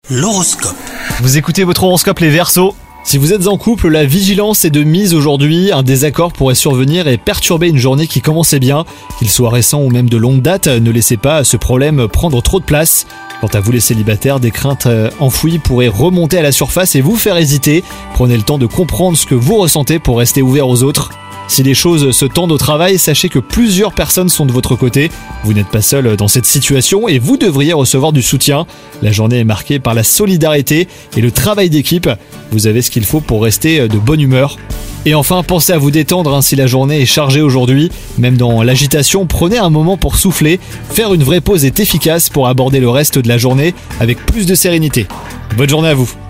L'horoscope. Vous écoutez votre horoscope les Verseaux. Si vous êtes en couple, la vigilance est de mise aujourd'hui. Un désaccord pourrait survenir et perturber une journée qui commençait bien. Qu'il soit récent ou même de longue date, ne laissez pas ce problème prendre trop de place. Quant à vous les célibataires, des craintes enfouies pourraient remonter à la surface et vous faire hésiter. Prenez le temps de comprendre ce que vous ressentez pour rester ouvert aux autres. Si les choses se tendent au travail, sachez que plusieurs personnes sont de votre côté. Vous n'êtes pas seul dans cette situation et vous devriez recevoir du soutien. La journée est marquée par la solidarité et le travail d'équipe. Vous avez ce qu'il faut pour rester de bonne humeur. Et enfin, pensez à vous détendre si la journée est chargée aujourd'hui. Même dans l'agitation, prenez un moment pour souffler. Faire une vraie pause est efficace pour aborder le reste de la journée avec plus de sérénité. Bonne journée à vous.